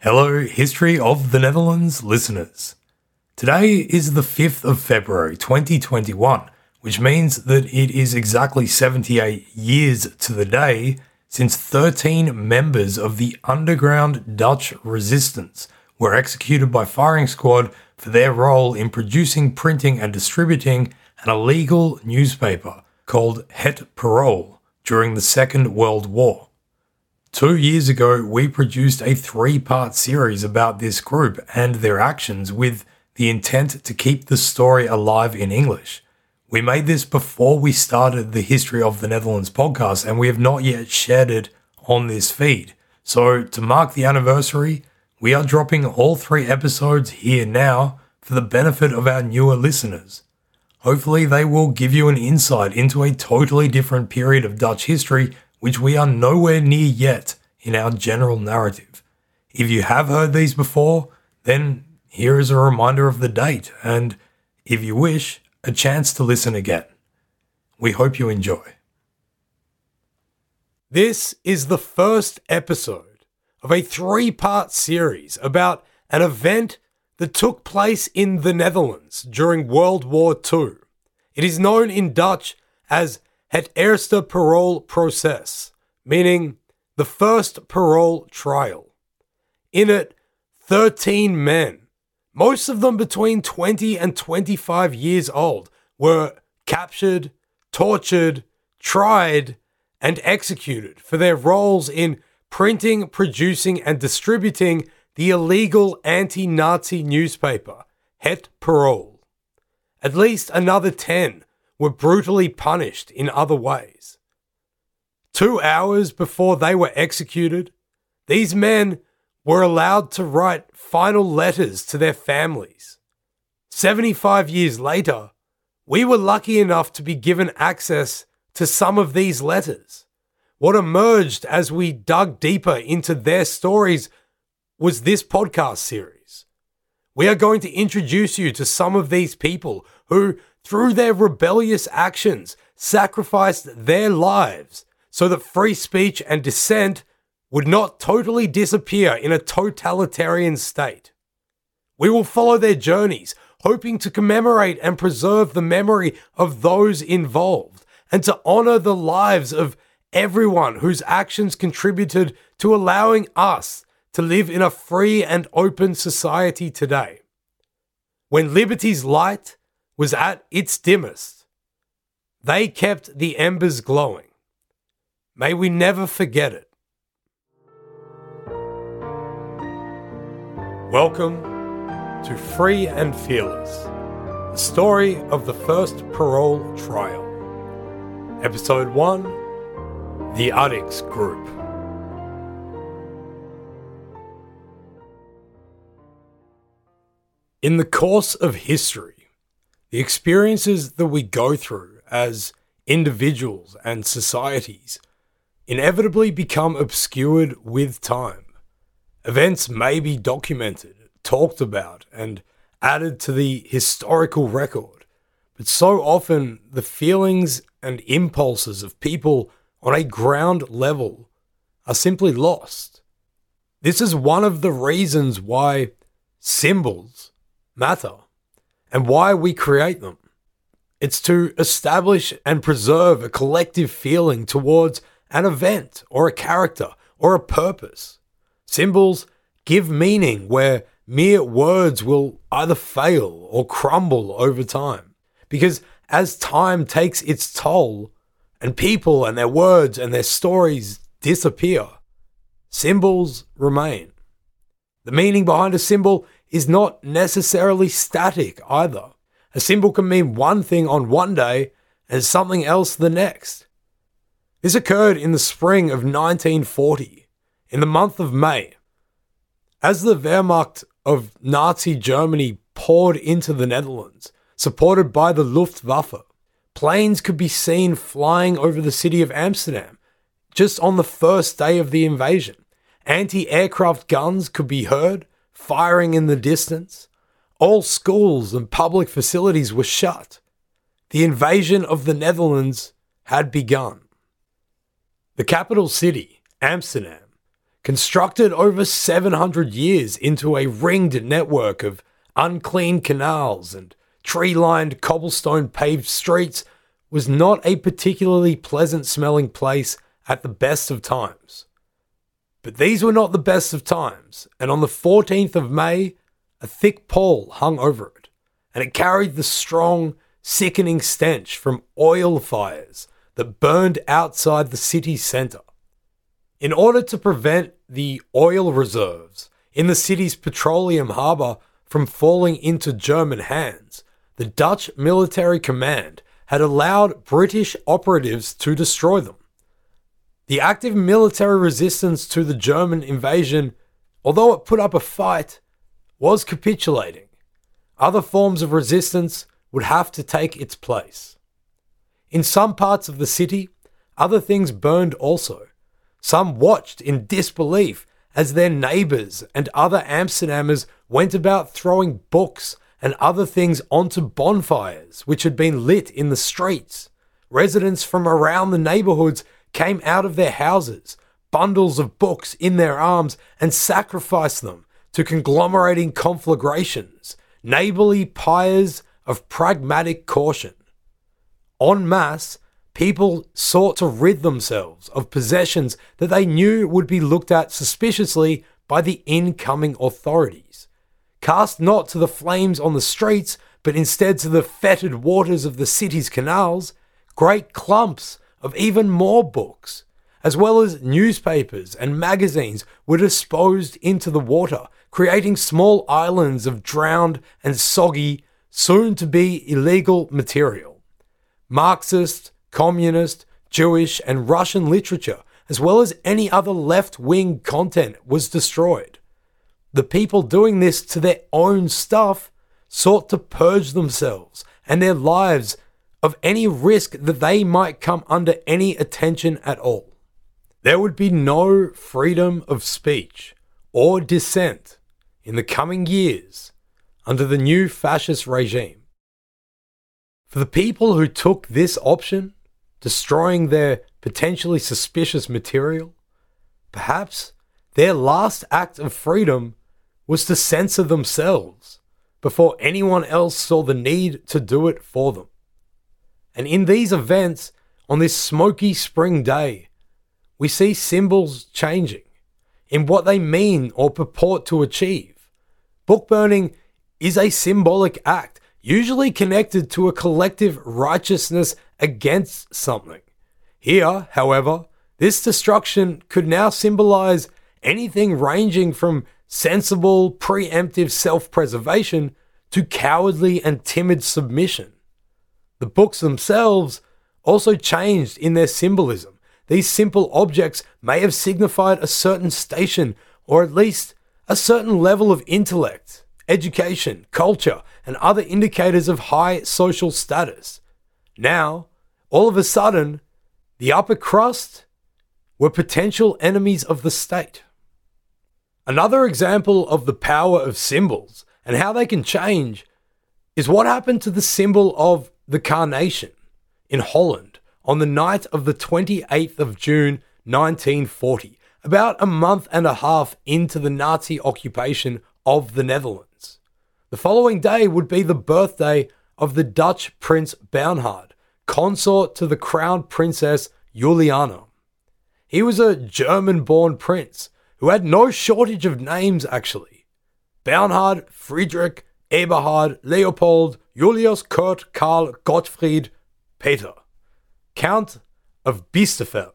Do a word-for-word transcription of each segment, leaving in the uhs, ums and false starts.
Hello, History of the Netherlands listeners. Today is the fifth of February twenty twenty-one, which means that it is exactly seventy-eight years to the day since thirteen members of the underground Dutch resistance were executed by firing squad for their role in producing, printing and distributing an illegal newspaper called Het Parool during the Second World War. Two years ago, we produced a three-part series about this group and their actions with the intent to keep the story alive in English. We made this before we started the History of the Netherlands podcast, and we have not yet shared it on this feed. So to mark the anniversary, we are dropping all three episodes here now for the benefit of our newer listeners. Hopefully they will give you an insight into a totally different period of Dutch history which we are nowhere near yet in our general narrative. If you have heard these before, then here is a reminder of the date, and if you wish, a chance to listen again. We hope you enjoy. This is the first episode of a three-part series about an event that took place in the Netherlands during World War Two. It is known in Dutch as Het Eerste Paroolproces, meaning the first parole trial. In it, thirteen men, most of them between twenty and twenty-five years old, were captured, tortured, tried, and executed for their roles in printing, producing, and distributing the illegal anti-Nazi newspaper, Het Parool. At least another ten were brutally punished in other ways. Two hours before they were executed, these men were allowed to write final letters to their families. seventy-five years later, we were lucky enough to be given access to some of these letters. What emerged as we dug deeper into their stories was this podcast series. We are going to introduce you to some of these people who, through their rebellious actions, sacrificed their lives so that free speech and dissent would not totally disappear in a totalitarian state. We will follow their journeys, hoping to commemorate and preserve the memory of those involved, and to honor the lives of everyone whose actions contributed to allowing us to live in a free and open society today. When liberty's light was at its dimmest, they kept the embers glowing. May we never forget it. Welcome to Free and Fearless, the story of the first parole trial. Episode one, The Addicts Group. In the course of history, the experiences that we go through as individuals and societies inevitably become obscured with time. Events may be documented, talked about, and added to the historical record, but so often the feelings and impulses of people on a ground level are simply lost. This is one of the reasons why symbols matter and why we create them. It's to establish and preserve a collective feeling towards an event or a character or a purpose. Symbols give meaning where mere words will either fail or crumble over time. Because as time takes its toll and people and their words and their stories disappear, symbols remain. The meaning behind a symbol is not necessarily static either. A symbol can mean one thing on one day and something else the next. This occurred in the spring of nineteen forty, in the month of May. As the Wehrmacht of Nazi Germany poured into the Netherlands, supported by the Luftwaffe, planes could be seen flying over the city of Amsterdam just on the first day of the invasion. Anti-aircraft guns could be heard, firing in the distance. All schools and public facilities were shut. The invasion of the Netherlands had begun. The capital city, Amsterdam, constructed over seven hundred years into a ringed network of unclean canals and tree-lined cobblestone paved streets, was not a particularly pleasant-smelling place at the best of times. But these were not the best of times, and on the fourteenth of May, a thick pall hung over it, and it carried the strong, sickening stench from oil fires that burned outside the city's centre. In order to prevent the oil reserves in the city's petroleum harbour from falling into German hands, the Dutch military command had allowed British operatives to destroy them. The active military resistance to the German invasion, although it put up a fight, was capitulating. Other forms of resistance would have to take its place. In some parts of the city, other things burned also. Some watched in disbelief as their neighbours and other Amsterdammers went about throwing books and other things onto bonfires which had been lit in the streets. Residents from around the neighbourhoods came out of their houses, bundles of books in their arms, and sacrificed them to conglomerating conflagrations, neighbourly pyres of pragmatic caution. En masse, people sought to rid themselves of possessions that they knew would be looked at suspiciously by the incoming authorities. Cast not to the flames on the streets, but instead to the fetid waters of the city's canals, great clumps of even more books, as well as newspapers and magazines, were disposed into the water, creating small islands of drowned and soggy, soon-to-be illegal material. Marxist, Communist, Jewish, and Russian literature, as well as any other left-wing content, was destroyed. The people doing this to their own stuff sought to purge themselves and their lives of any risk that they might come under any attention at all. There would be no freedom of speech or dissent in the coming years under the new fascist regime. For the people who took this option, destroying their potentially suspicious material, perhaps their last act of freedom was to censor themselves before anyone else saw the need to do it for them. And in these events, on this smoky spring day, we see symbols changing in what they mean or purport to achieve. Book burning is a symbolic act, usually connected to a collective righteousness against something. Here, however, this destruction could now symbolize anything ranging from sensible, preemptive self-preservation to cowardly and timid submission. The books themselves also changed in their symbolism. These simple objects may have signified a certain station, or at least a certain level of intellect, education, culture, and other indicators of high social status. Now, all of a sudden, the upper crust were potential enemies of the state. Another example of the power of symbols and how they can change is what happened to the symbol of the carnation in Holland on the night of the twenty-eighth of June nineteen forty, about a month and a half into the Nazi occupation of the Netherlands. The following day would be the birthday of the Dutch Prince Bernhard, consort to the Crown Princess Juliana. He was a German-born prince who had no shortage of names, actually. Bernhard, Friedrich, Eberhard, Leopold, Julius, Kurt, Karl, Gottfried, Peter, Count of Biesterfeld.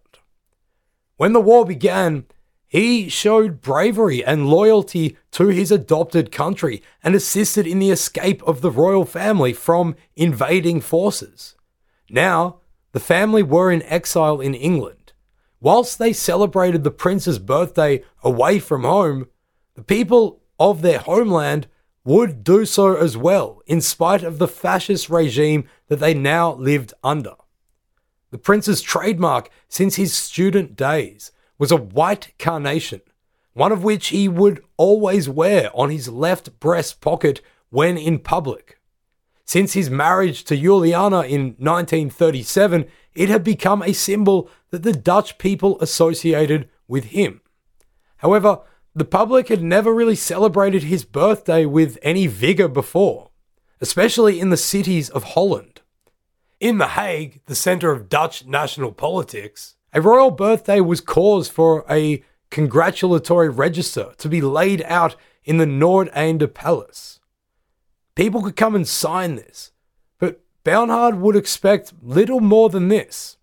When the war began, he showed bravery and loyalty to his adopted country and assisted in the escape of the royal family from invading forces. Now, the family were in exile in England. Whilst they celebrated the prince's birthday away from home, the people of their homeland would do so as well, in spite of the fascist regime that they now lived under. The prince's trademark since his student days was a white carnation, one of which he would always wear on his left breast pocket when in public. Since his marriage to Juliana in nineteen thirty-seven, it had become a symbol that the Dutch people associated with him. However, the public had never really celebrated his birthday with any vigour before, especially in the cities of Holland. In The Hague, the centre of Dutch national politics, a royal birthday was cause for a congratulatory register to be laid out in the Noordeinde Palace. People could come and sign this, but Bernhard would expect little more than this.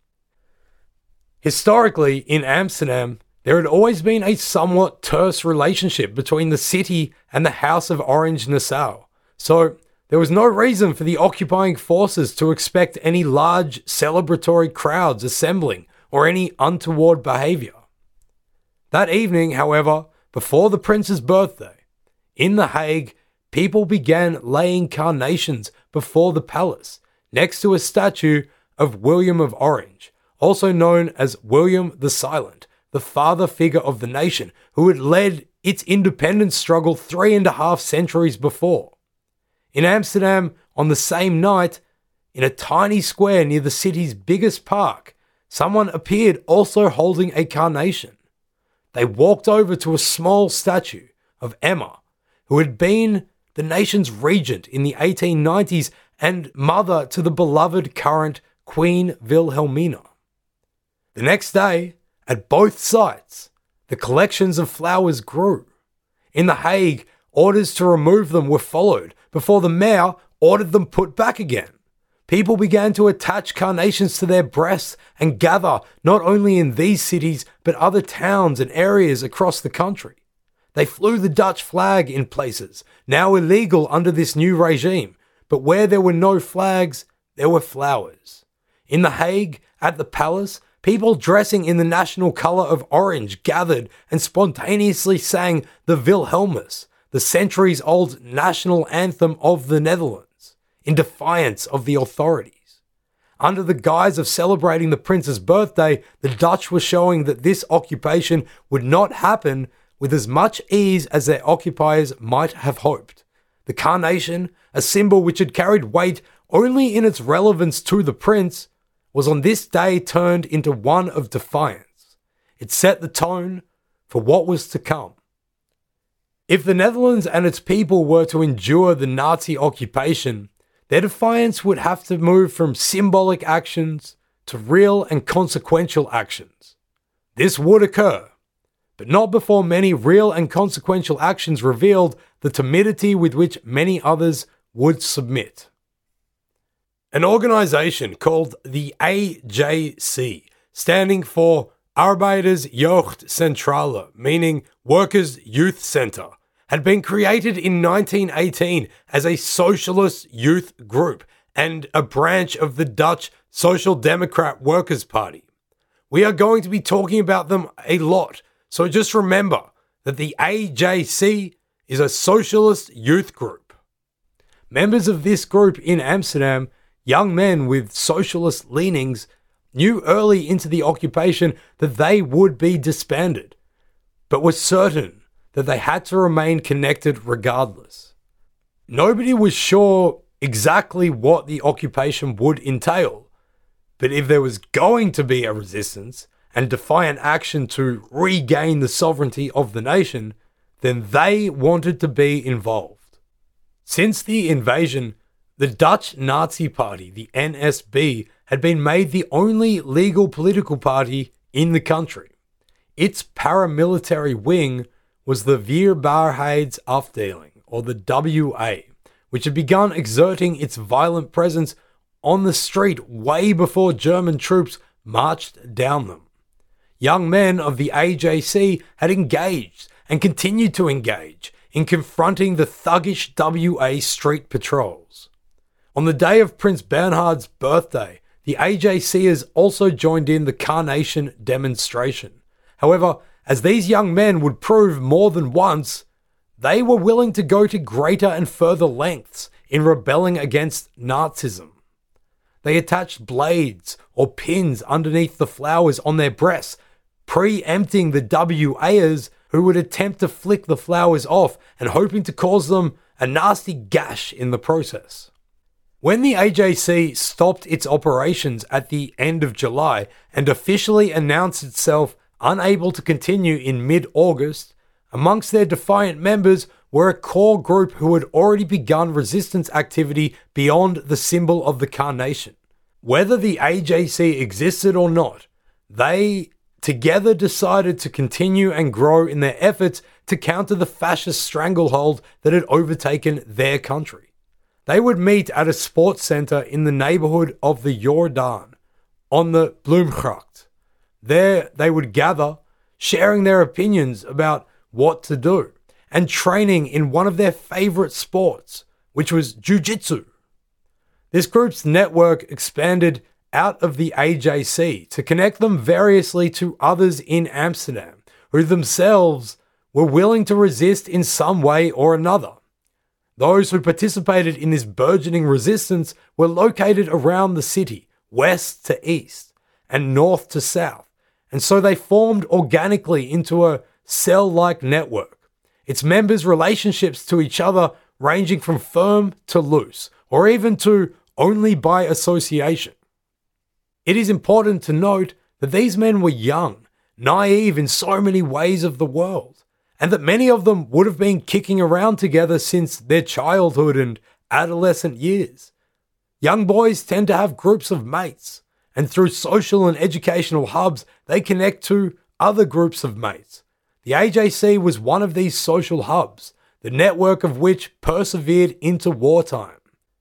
Historically, in Amsterdam, there had always been a somewhat terse relationship between the city and the House of Orange-Nassau, so there was no reason for the occupying forces to expect any large celebratory crowds assembling or any untoward behaviour. That evening, however, before the prince's birthday, in The Hague, people began laying carnations before the palace, next to a statue of William of Orange, also known as William the Silent, the father figure of the nation, who had led its independence struggle three and a half centuries before. In Amsterdam, on the same night, in a tiny square near the city's biggest park, someone appeared also holding a carnation. They walked over to a small statue of Emma, who had been the nation's regent in the eighteen nineties and mother to the beloved current Queen Wilhelmina. The next day, at both sites, the collections of flowers grew. In The Hague, orders to remove them were followed before the mayor ordered them put back again. People began to attach carnations to their breasts and gather not only in these cities but other towns and areas across the country. They flew the Dutch flag in places, now illegal under this new regime, but where there were no flags, there were flowers. In The Hague, at the palace, people dressing in the national colour of orange gathered and spontaneously sang the Wilhelmus, the centuries-old national anthem of the Netherlands, in defiance of the authorities. Under the guise of celebrating the prince's birthday, the Dutch were showing that this occupation would not happen with as much ease as their occupiers might have hoped. The carnation, a symbol which had carried weight only in its relevance to the prince, was on this day turned into one of defiance. It set the tone for what was to come. If the Netherlands and its people were to endure the Nazi occupation, their defiance would have to move from symbolic actions to real and consequential actions. This would occur, but not before many real and consequential actions revealed the timidity with which many others would submit. An organisation called the A J C, standing for Arbeiders Jeugdcentrale, meaning Workers' Youth Centre, had been created in nineteen eighteen as a socialist youth group and a branch of the Dutch Social Democrat Workers' Party. We are going to be talking about them a lot, so just remember that the A J C is a socialist youth group. Members of this group in Amsterdam, young men with socialist leanings, knew early into the occupation that they would be disbanded, but were certain that they had to remain connected regardless. Nobody was sure exactly what the occupation would entail, but if there was going to be a resistance and defiant action to regain the sovereignty of the nation, then they wanted to be involved. Since the invasion, the Dutch Nazi Party, the N S B, had been made the only legal political party in the country. Its paramilitary wing was the Weerbaarheidsafdeling, or the W A, which had begun exerting its violent presence on the street way before German troops marched down them. Young men of the A J C had engaged and continued to engage in confronting the thuggish W A street patrols. On the day of Prince Bernhard's birthday, the A J Cers also joined in the carnation demonstration. However, as these young men would prove more than once, they were willing to go to greater and further lengths in rebelling against Nazism. They attached blades or pins underneath the flowers on their breasts, preempting the W Aers who would attempt to flick the flowers off and hoping to cause them a nasty gash in the process. When the A J C stopped its operations at the end of July and officially announced itself unable to continue in mid-August, amongst their defiant members were a core group who had already begun resistance activity beyond the symbol of the carnation. Whether the A J C existed or not, they together decided to continue and grow in their efforts to counter the fascist stranglehold that had overtaken their country. They would meet at a sports center in the neighborhood of the Jordaan on the Bloemgracht. There they would gather, sharing their opinions about what to do, and training in one of their favorite sports, which was jiu-jitsu. This group's network expanded out of the A J C to connect them variously to others in Amsterdam, who themselves were willing to resist in some way or another. Those who participated in this burgeoning resistance were located around the city, west to east, and north to south, and so they formed organically into a cell-like network, its members' relationships to each other ranging from firm to loose, or even to only by association. It is important to note that these men were young, naive in so many ways of the world, and that many of them would have been kicking around together since their childhood and adolescent years. Young boys tend to have groups of mates, and through social and educational hubs, they connect to other groups of mates. The A J C was one of these social hubs, the network of which persevered into wartime.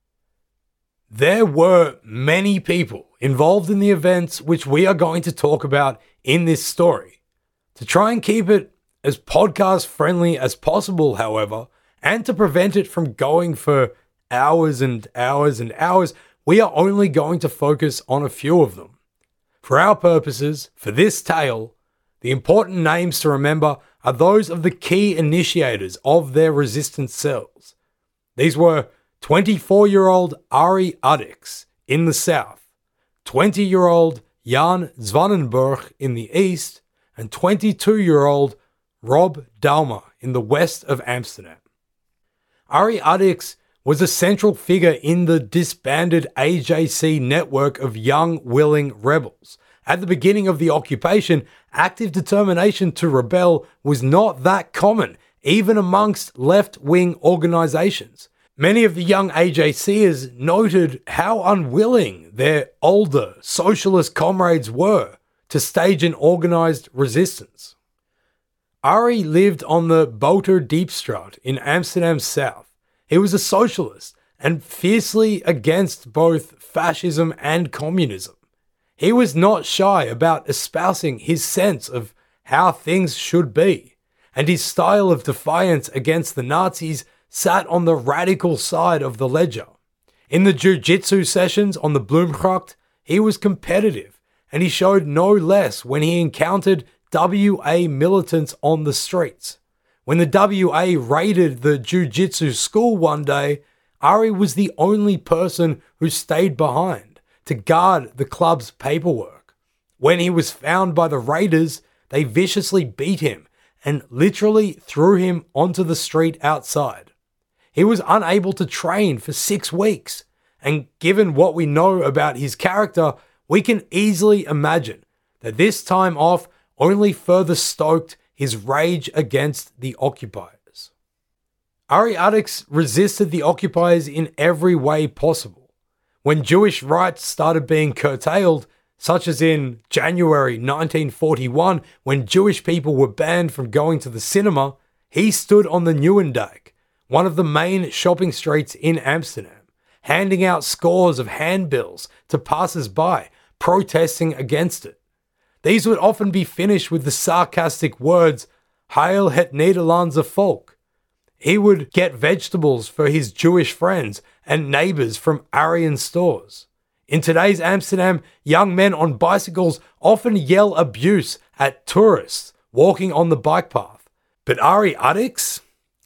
There were many people involved in the events which we are going to talk about in this story. To try and keep it as podcast friendly as possible, however, and to prevent it from going for hours and hours and hours, we are only going to focus on a few of them. For our purposes, for this tale, the important names to remember are those of the key initiators of their resistance cells. These were twenty-four-year-old Arie Uddix in the south, twenty-year-old Jan Zwanenburg in the east, and twenty-two-year-old Rob Daumer in the west of Amsterdam. Arie Uddix was a central figure in the disbanded A J C network of young, willing rebels. At the beginning of the occupation, active determination to rebel was not that common, even amongst left-wing organizations. Many of the young A J Cers noted how unwilling their older socialist comrades were to stage an organized resistance. Arie lived on the Boterdiepstraat in Amsterdam South. He was a socialist and fiercely against both fascism and communism. He was not shy about espousing his sense of how things should be, and his style of defiance against the Nazis sat on the radical side of the ledger. In the jiu-jitsu sessions on the Bloemgracht, he was competitive, and he showed no less when he encountered W A militants on the streets. When the W A raided the jiu-jitsu school one day, Arie was the only person who stayed behind to guard the club's paperwork. When he was found by the raiders, they viciously beat him and literally threw him onto the street outside. He was unable to train for six weeks, and given what we know about his character, we can easily imagine that this time off only further stoked his rage against the occupiers. Arie Uddix resisted the occupiers in every way possible. When Jewish rights started being curtailed, such as in January nineteen forty-one, when Jewish people were banned from going to the cinema, he stood on the Nieuwendyk, one of the main shopping streets in Amsterdam, handing out scores of handbills to passers-by, protesting against it. These would often be finished with the sarcastic words, "Heil het Nederlandse volk." He would get vegetables for his Jewish friends and neighbors from Aryan stores. In today's Amsterdam, young men on bicycles often yell abuse at tourists walking on the bike path. But Arie Uddix?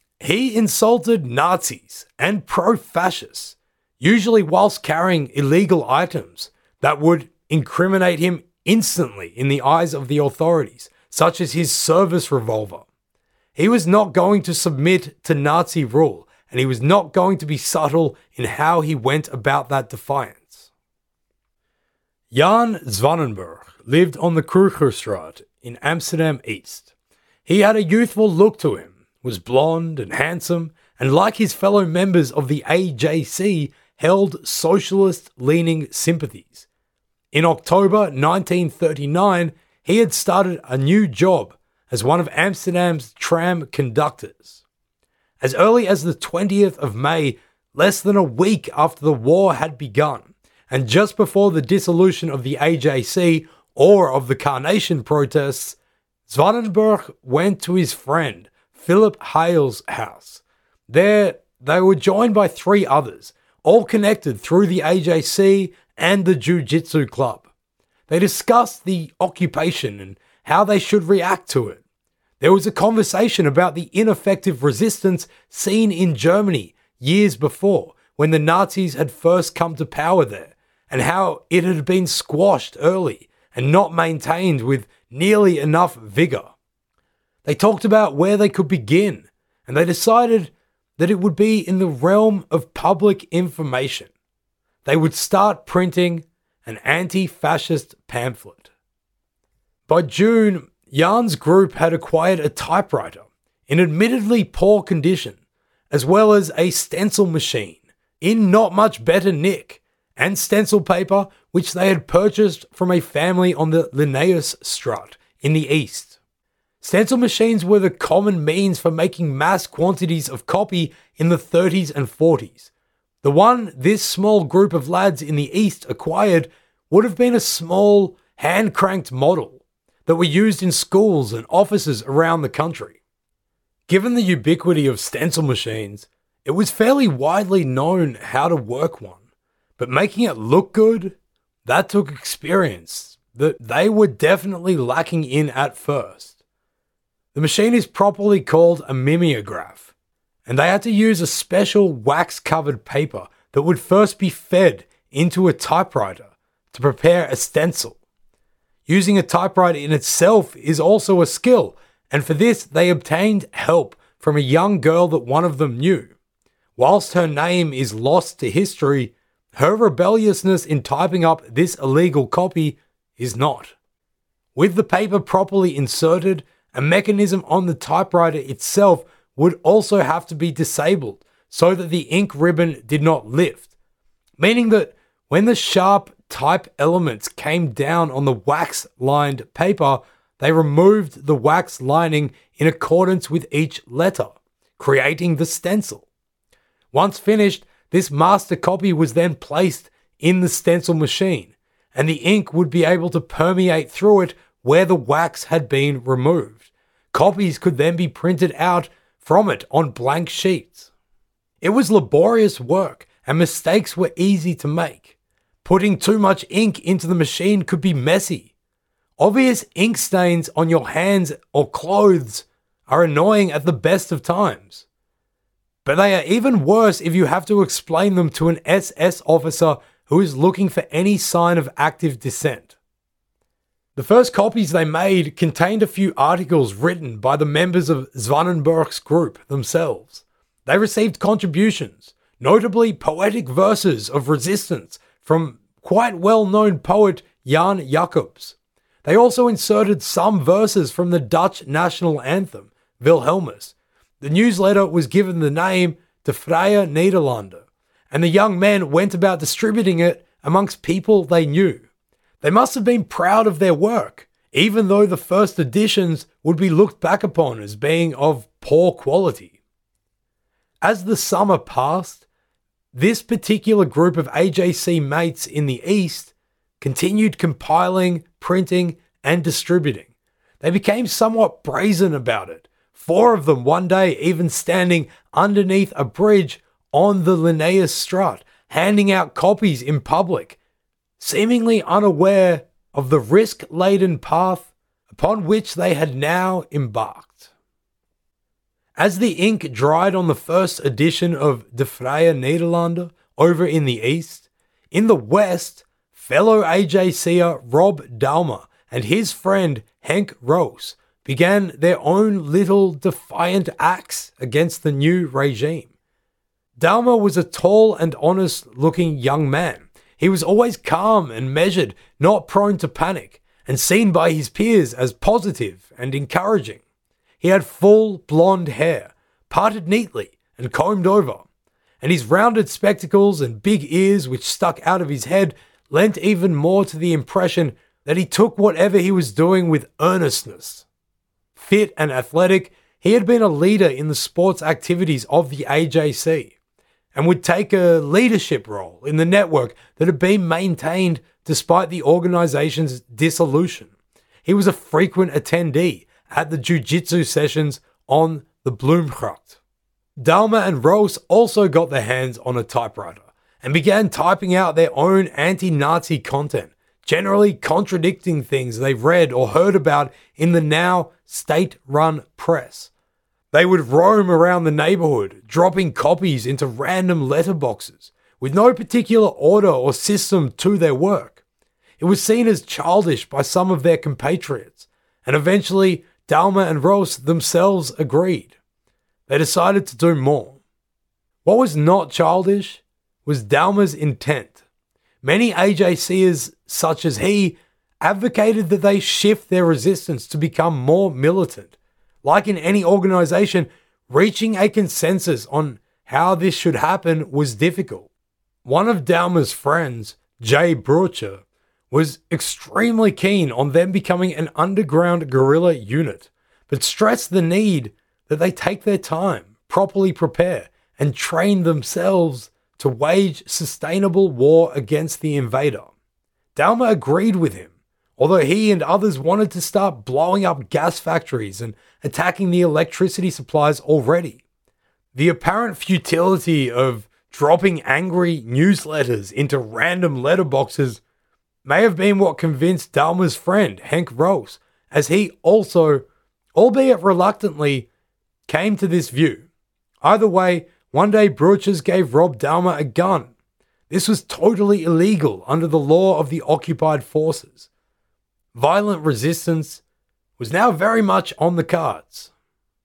He insulted Nazis and pro-fascists, usually whilst carrying illegal items that would incriminate him instantly in the eyes of the authorities, such as his service revolver. He was not going to submit to Nazi rule, and he was not going to be subtle in how he went about that defiance. Jan Zwanenburg lived on the Krugerstraat in Amsterdam East. He had a youthful look to him, was blonde and handsome, and like his fellow members of the A J C, held socialist-leaning sympathies. In October nineteen thirty-nine, he had started a new job as one of Amsterdam's tram conductors. As early as the twentieth of May, less than a week after the war had begun, and just before the dissolution of the A J C or of the Carnation protests, Zwanenburg went to his friend Philip Hale's house. There, they were joined by three others, all connected through the A J C and the Jiu-Jitsu club. They discussed the occupation and how they should react to it. There was a conversation about the ineffective resistance seen in Germany years before, when the Nazis had first come to power there, and how it had been squashed early and not maintained with nearly enough vigor. They talked about where they could begin, and they decided that it would be in the realm of public information. They would start printing an anti-fascist pamphlet. By June, Jan's group had acquired a typewriter in admittedly poor condition, as well as a stencil machine in not much better nick, and stencil paper which they had purchased from a family on the Linnaeusstraat in the east. Stencil machines were the common means for making mass quantities of copy in the thirties and forties. The one this small group of lads in the east acquired would have been a small, hand-cranked model that were used in schools and offices around the country. Given the ubiquity of stencil machines, it was fairly widely known how to work one, but making it look good, that took experience that they were definitely lacking in at first. The machine is properly called a mimeograph, and they had to use a special wax-covered paper that would first be fed into a typewriter to prepare a stencil. Using a typewriter in itself is also a skill, and for this they obtained help from a young girl that one of them knew. Whilst her name is lost to history, her rebelliousness in typing up this illegal copy is not. With the paper properly inserted, a mechanism on the typewriter itself would also have to be disabled so that the ink ribbon did not lift, meaning that when the sharp type elements came down on the wax-lined paper, they removed the wax lining in accordance with each letter, creating the stencil. Once finished, this master copy was then placed in the stencil machine, and the ink would be able to permeate through it where the wax had been removed. Copies could then be printed out from it on blank sheets. It was laborious work, and mistakes were easy to make. Putting too much ink into the machine could be messy. Obvious ink stains on your hands or clothes are annoying at the best of times. But they are even worse if you have to explain them to an S S officer who is looking for any sign of active dissent. The first copies they made contained a few articles written by the members of Zwanenburg's group themselves. They received contributions, notably poetic verses of resistance from quite well-known poet Jan Jacobs. They also inserted some verses from the Dutch national anthem, Wilhelmus. The newsletter was given the name De Vrije Nederlander, and the young men went about distributing it amongst people they knew. They must have been proud of their work, even though the first editions would be looked back upon as being of poor quality. As the summer passed, this particular group of A J C mates in the East continued compiling, printing, and distributing. They became somewhat brazen about it, four of them one day even standing underneath a bridge on the Linnaeusstraat, handing out copies in public, seemingly unaware of the risk-laden path upon which they had now embarked. As the ink dried on the first edition of De Vrije Nederlander over in the East, in the West, fellow A J C'er Rob Daumer and his friend Henk Roos began their own little defiant acts against the new regime. Daumer was a tall and honest-looking young man. He was always calm and measured, not prone to panic, and seen by his peers as positive and encouraging. He had full blonde hair, parted neatly and combed over, and his rounded spectacles and big ears which stuck out of his head lent even more to the impression that he took whatever he was doing with earnestness. Fit and athletic, he had been a leader in the sports activities of the A J C and would take a leadership role in the network that had been maintained despite the organization's dissolution. He was a frequent attendee at the jiu-jitsu sessions on the Bloemgracht. Dahmer and Roos also got their hands on a typewriter and began typing out their own anti-Nazi content, generally contradicting things they've read or heard about in the now state-run press. They would roam around the neighborhood, dropping copies into random letterboxes, with no particular order or system to their work. It was seen as childish by some of their compatriots, and eventually Dahmer and Roos themselves agreed. They decided to do more. What was not childish was Dahmer's intent. Many A J Cers, such as he, advocated that they shift their resistance to become more militant. Like in any organization, reaching a consensus on how this should happen was difficult. One of Dahmer's friends, Jay Brocher, was extremely keen on them becoming an underground guerrilla unit, but stressed the need that they take their time, properly prepare, and train themselves to wage sustainable war against the invader. Dahmer agreed with him, although he and others wanted to start blowing up gas factories and attacking the electricity supplies already. The apparent futility of dropping angry newsletters into random letterboxes may have been what convinced Dahmer's friend, Henk Roos, as he also, albeit reluctantly, came to this view. Either way, one day Brochers gave Rob Dahmer a gun. This was totally illegal under the law of the occupied forces. Violent resistance was now very much on the cards.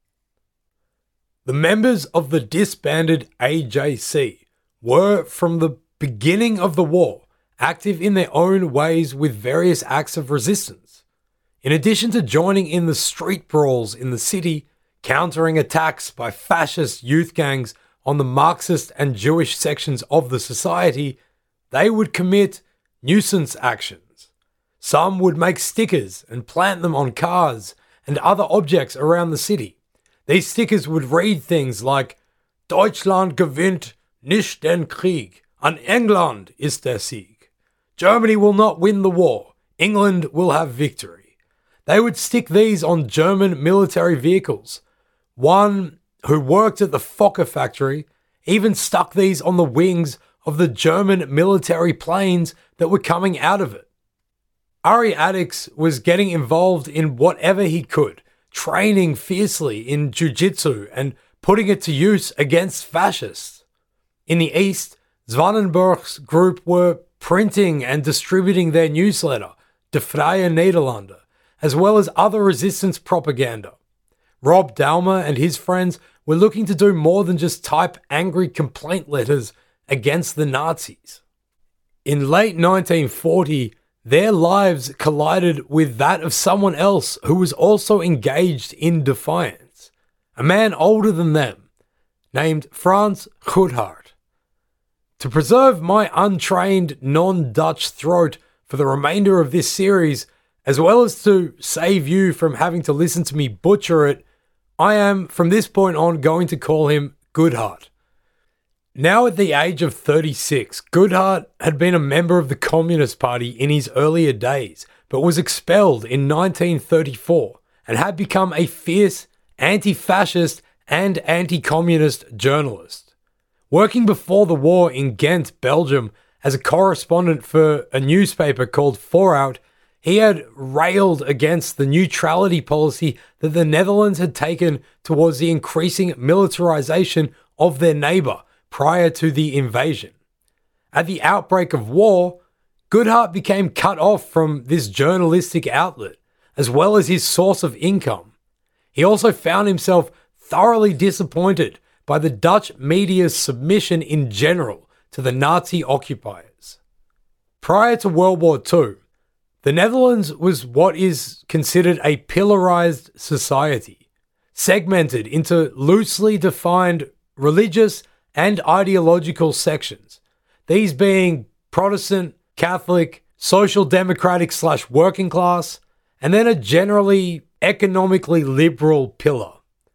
The members of the disbanded A J C were, from the beginning of the war, active in their own ways with various acts of resistance. In addition to joining in the street brawls in the city, countering attacks by fascist youth gangs on the Marxist and Jewish sections of the society, they would commit nuisance actions. Some would make stickers and plant them on cars and other objects around the city. These stickers would read things like, Deutschland gewinnt nicht den Krieg, an England ist der Sieg. Germany will not win the war, England will have victory. They would stick these on German military vehicles. One who worked at the Fokker factory even stuck these on the wings of the German military planes that were coming out of it. Ari Addix was getting involved in whatever he could, training fiercely in jiu-jitsu and putting it to use against fascists. In the East, Zwanenburg's group were printing and distributing their newsletter, De Vrije Nederlander, as well as other resistance propaganda. Rob Dahmer and his friends were looking to do more than just type angry complaint letters against the Nazis. In late nineteen forty, their lives collided with that of someone else who was also engaged in defiance, a man older than them, named Frans Goodhart. To preserve my untrained, non-Dutch throat for the remainder of this series, as well as to save you from having to listen to me butcher it, I am, from this point on, going to call him Goodhart. Now at the age of thirty-six, Goodhart had been a member of the Communist Party in his earlier days, but was expelled in nineteen thirty-four and had become a fierce anti-fascist and anti-communist journalist. Working before the war in Ghent, Belgium, as a correspondent for a newspaper called Voorhout, he had railed against the neutrality policy that the Netherlands had taken towards the increasing militarization of their neighbor prior to the invasion. At the outbreak of war, Goodhart became cut off from this journalistic outlet, as well as his source of income. He also found himself thoroughly disappointed by the Dutch media's submission in general to the Nazi occupiers. Prior to World War Two, The Netherlands was what is considered a pillarized society, segmented into loosely defined religious and ideological sections, these being Protestant, Catholic, social democratic slash working class, and then a generally economically liberal pillar.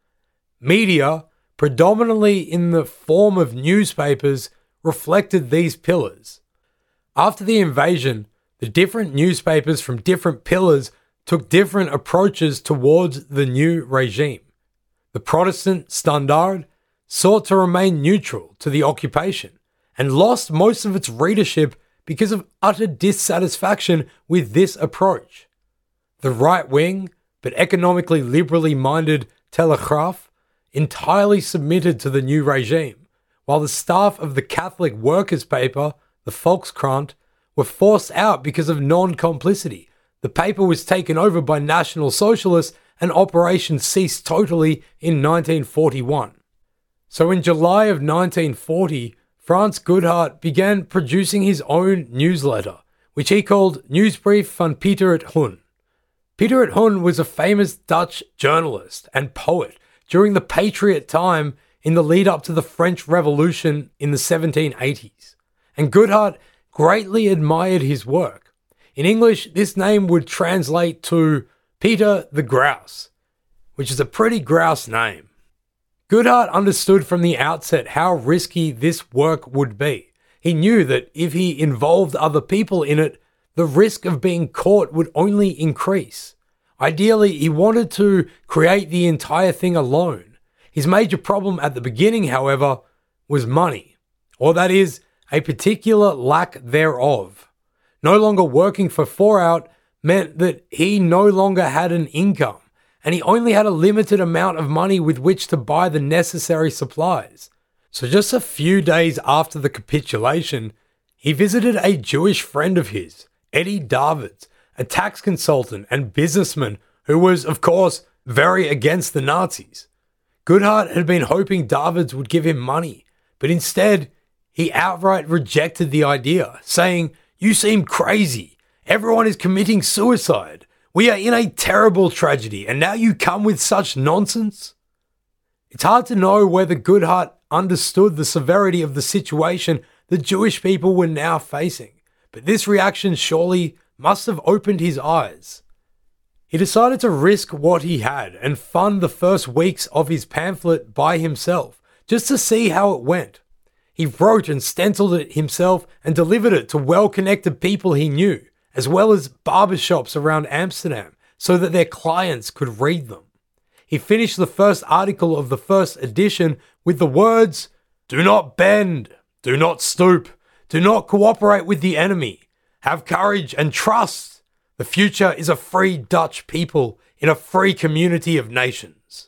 Media, predominantly in the form of newspapers, reflected these pillars. After the invasion, the different newspapers from different pillars took different approaches towards the new regime. The Protestant Standaard sought to remain neutral to the occupation and lost most of its readership because of utter dissatisfaction with this approach. The right-wing, but economically liberally minded Telegraaf entirely submitted to the new regime, while the staff of the Catholic workers' paper, the Volkskrant, were forced out because of non-complicity. The paper was taken over by National Socialists and operations ceased totally in nineteen forty-one. So in July of nineteen forty, Frans Goodhart began producing his own newsletter, which he called Nieuwsbrief van Pieter het Hoen. Pieter het Hoen was a famous Dutch journalist and poet during the Patriot time in the lead up to the French Revolution in the seventeen eighties, and Goodhart greatly admired his work. In English, this name would translate to Peter the Grouse, which is a pretty grouse name. Goodhart understood from the outset how risky this work would be. He knew that if he involved other people in it, the risk of being caught would only increase. Ideally, he wanted to create the entire thing alone. His major problem at the beginning, however, was money, or that is, a particular lack thereof. No longer working for four out meant that he no longer had an income, and he only had a limited amount of money with which to buy the necessary supplies. So just a few days after the capitulation, he visited a Jewish friend of his, Eddie Davids, a tax consultant and businessman who was, of course, very against the Nazis. Goodhart had been hoping Davids would give him money, but instead, he outright rejected the idea, saying, "You seem crazy. Everyone is committing suicide. We are in a terrible tragedy, and now you come with such nonsense?" It's hard to know whether Goodhart understood the severity of the situation the Jewish people were now facing, but this reaction surely must have opened his eyes. He decided to risk what he had and fund the first weeks of his pamphlet by himself, just to see how it went. He wrote and stenciled it himself and delivered it to well-connected people he knew, as well as barbershops around Amsterdam, so that their clients could read them. He finished the first article of the first edition with the words, "Do not bend, do not stoop, do not cooperate with the enemy. Have courage and trust. The future is a free Dutch people in a free community of nations."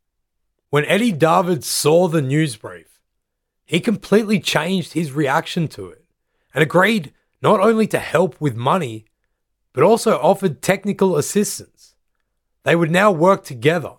When Eddie Davids saw the newsbrief, he completely changed his reaction to it and agreed not only to help with money, but also offered technical assistance. They would now work together.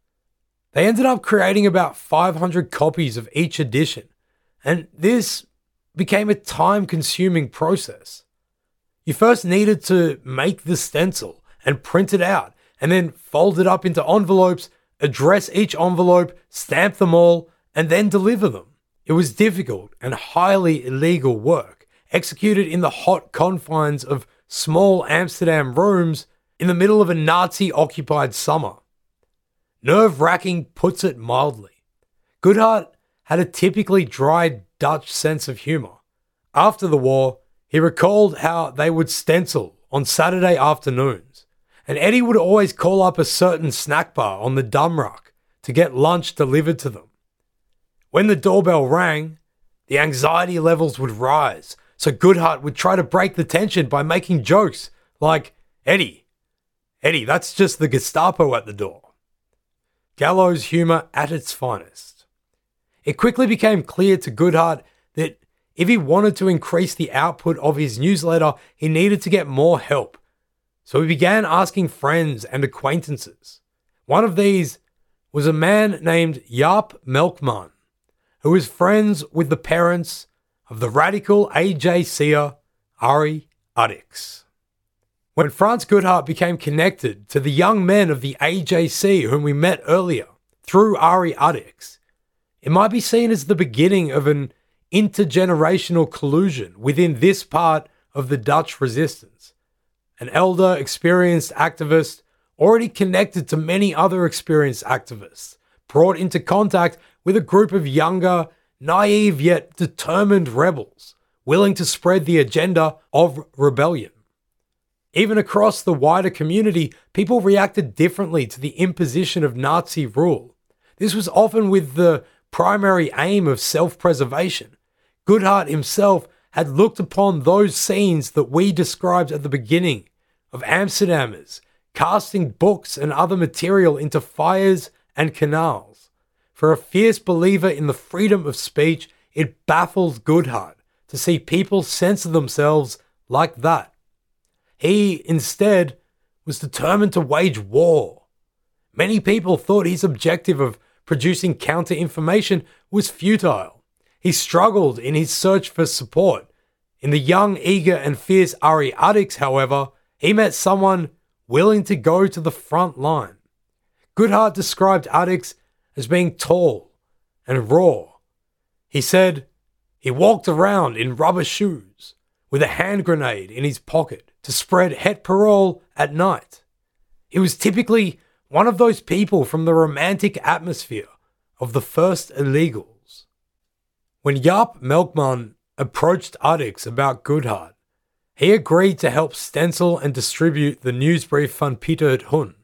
They ended up creating about five hundred copies of each edition, and this became a time-consuming process. You first needed to make the stencil and print it out, and then fold it up into envelopes, address each envelope, stamp them all, and then deliver them. It was difficult and highly illegal work, executed in the hot confines of small Amsterdam rooms in the middle of a Nazi-occupied summer. Nerve-wracking puts it mildly. Goodhart had a typically dry Dutch sense of humour. After the war, he recalled how they would stencil on Saturday afternoons, and Eddie would always call up a certain snack bar on the Damrak to get lunch delivered to them. When the doorbell rang, the anxiety levels would rise, so Goodhart would try to break the tension by making jokes like, Eddie, Eddie, that's just the Gestapo at the door. Gallows humour at its finest. It quickly became clear to Goodhart that if he wanted to increase the output of his newsletter, he needed to get more help. So he began asking friends and acquaintances. One of these was a man named Jaap Melkman, who was friends with the parents of the radical A J Seer, Arie Addicks. When Franz Goodhart became connected to the young men of the A J C whom we met earlier through Ari Addix, it might be seen as the beginning of an intergenerational collusion within this part of the Dutch resistance. An elder, experienced activist, already connected to many other experienced activists, brought into contact with a group of younger, naive yet determined rebels, willing to spread the agenda of rebellion. Even across the wider community, people reacted differently to the imposition of Nazi rule. This was often with the primary aim of self-preservation. Goodhart himself had looked upon those scenes that we described at the beginning of Amsterdammers casting books and other material into fires and canals. For a fierce believer in the freedom of speech, it baffles Goodhart to see people censor themselves like that. He, instead, was determined to wage war. Many people thought his objective of producing counter-information was futile. He struggled in his search for support. In the young, eager, and fierce Ari Addix, however, he met someone willing to go to the front line. Goodhart described Addix as being tall and raw. He said he walked around in rubber shoes with a hand grenade in his pocket to spread het parole at night. He was typically one of those people from the romantic atmosphere of the first illegals. When Jaap Melkman approached Addix about Goodhart, he agreed to help stencil and distribute the Nieuwsbrief van Pieter het Hun.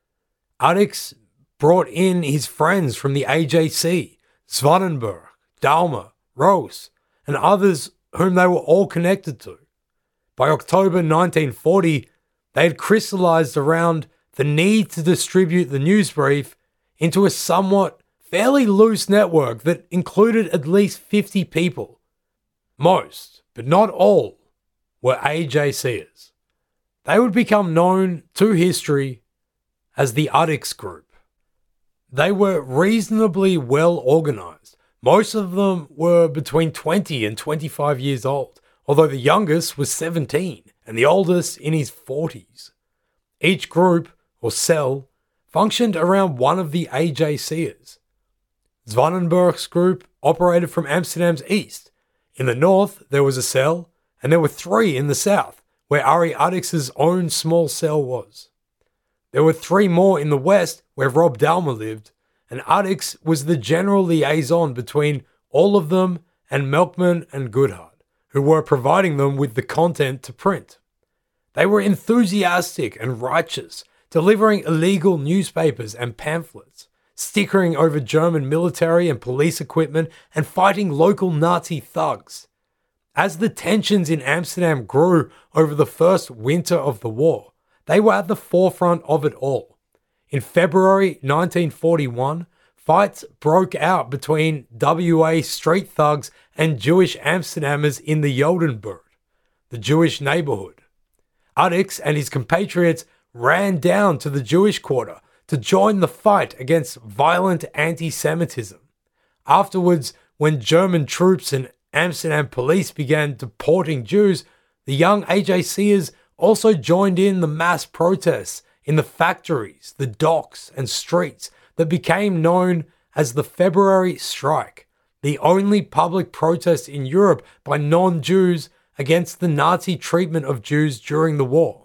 Addix brought in his friends from the A J C, Zwanenburg, Dalma, Roos, and others whom they were all connected to. By October nineteen forty, they had crystallized around the need to distribute the Nieuwsbrief into a somewhat fairly loose network that included at least fifty people. Most, but not all, were A J Cers. They would become known to history as the Addix Group. They were reasonably well organized. Most of them were between twenty and twenty-five years old, although the youngest was seventeen and the oldest in his forties. Each group, or cell, functioned around one of the A J Cers. Zwanenburg's group operated from Amsterdam's east. In the north, there was a cell, and there were three in the south, where Ari Addix's own small cell was. There were three more in the west, where Rob Dalma lived, and Addix was the general liaison between all of them and Melkman and Goodhart, who were providing them with the content to print. They were enthusiastic and righteous, delivering illegal newspapers and pamphlets, stickering over German military and police equipment, and fighting local Nazi thugs. As the tensions in Amsterdam grew over the first winter of the war, they were at the forefront of it all. In February nineteen forty-one, fights broke out between W A street thugs and Jewish Amsterdammers in the Jodenbuurt, the Jewish neighborhood. Addix and his compatriots ran down to the Jewish quarter to join the fight against violent anti-Semitism. Afterwards, when German troops and Amsterdam police began deporting Jews, the young A J Cers also joined in the mass protests in the factories, the docks, and streets that became known as the February Strike, the only public protest in Europe by non-Jews against the Nazi treatment of Jews during the war.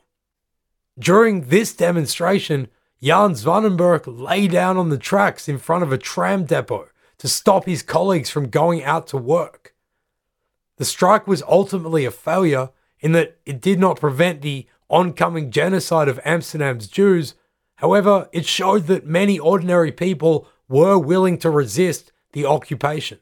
During this demonstration, Jan Zwanenburg lay down on the tracks in front of a tram depot to stop his colleagues from going out to work. The strike was ultimately a failure in that it did not prevent the oncoming genocide of Amsterdam's Jews. However, it showed that many ordinary people were willing to resist the occupation.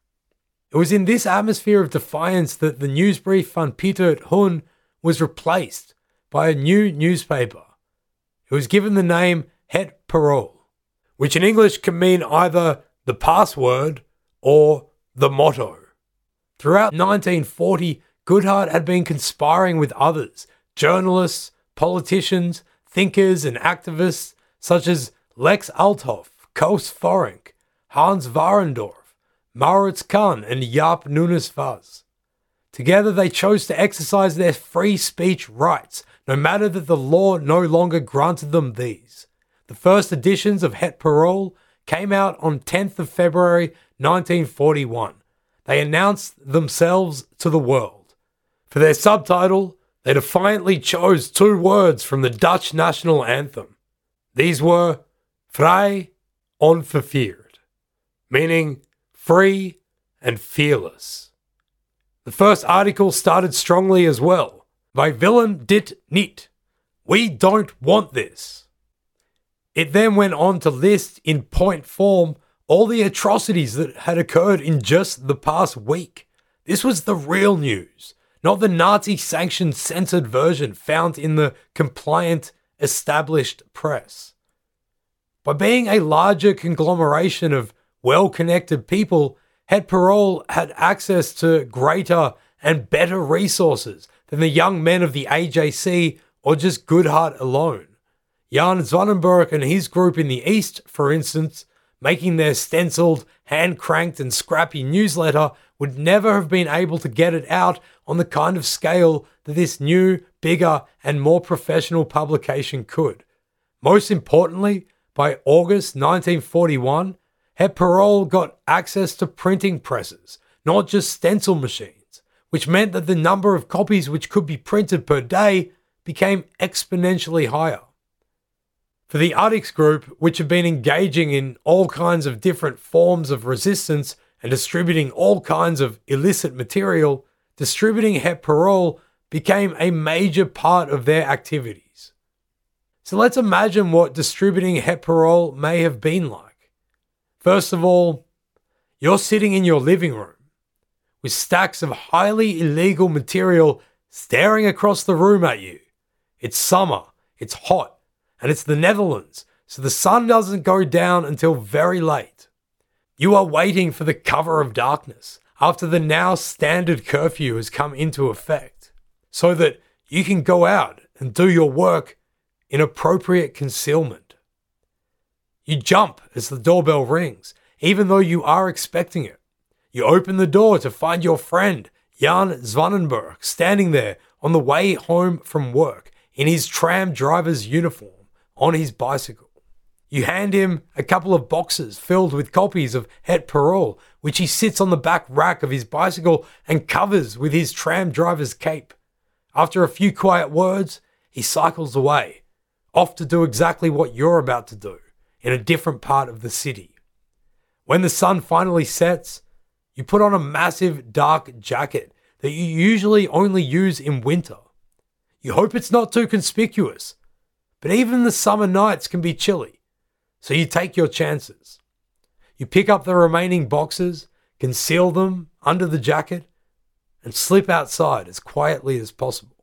It was in this atmosphere of defiance that the Nieuwsbrief van Pieter het Hun was replaced by a new newspaper. It was given the name Het Parool, which in English can mean either the password or the motto. Throughout nineteen forty, Goodhart had been conspiring with others, journalists, politicians, thinkers, and activists such as Lex Althoff, Koos Forenk, Hans Warendorf, Maurits Kahn, and Jaap Nunes Vaz. Together they chose to exercise their free speech rights, no matter that the law no longer granted them these. The first editions of Het Parool came out on tenth of February nineteen forty-one. They announced themselves to the world. For their subtitle, they defiantly chose two words from the Dutch national anthem. These were Vrij onverfierd, meaning free and fearless. The first article started strongly as well. Wij willen dit niet. We don't want this. It then went on to list in point form all the atrocities that had occurred in just the past week. This was the real news, not the Nazi-sanctioned censored version found in the compliant, established press. By being a larger conglomeration of well-connected people, Het Parool had access to greater and better resources than the young men of the A J C or just Goodhart alone. Jan Zwanenburg and his group in the East, for instance, making their stenciled, hand-cranked and scrappy newsletter, would never have been able to get it out on the kind of scale that this new, bigger and more professional publication could. Most importantly, by August nineteen forty-one, Het Parool got access to printing presses, not just stencil machines, which meant that the number of copies which could be printed per day became exponentially higher. For the Addicts group, which had been engaging in all kinds of different forms of resistance and distributing all kinds of illicit material, distributing Het Parool became a major part of their activities. So let's imagine what distributing Het Parool may have been like. First of all, you're sitting in your living room with stacks of highly illegal material staring across the room at you. It's summer, it's hot, and it's the Netherlands, so the sun doesn't go down until very late. You are waiting for the cover of darkness after the now standard curfew has come into effect, so that you can go out and do your work in appropriate concealment. You jump as the doorbell rings, even though you are expecting it. You open the door to find your friend, Jan Zwanenburg, standing there on the way home from work in his tram driver's uniform on his bicycle. You hand him a couple of boxes filled with copies of Het Parool, which he sits on the back rack of his bicycle and covers with his tram driver's cape. After a few quiet words, he cycles away, off to do exactly what you're about to do in a different part of the city. When the sun finally sets, you put on a massive dark jacket that you usually only use in winter. You hope it's not too conspicuous, but even the summer nights can be chilly, so you take your chances. You pick up the remaining boxes, conceal them under the jacket, and slip outside as quietly as possible.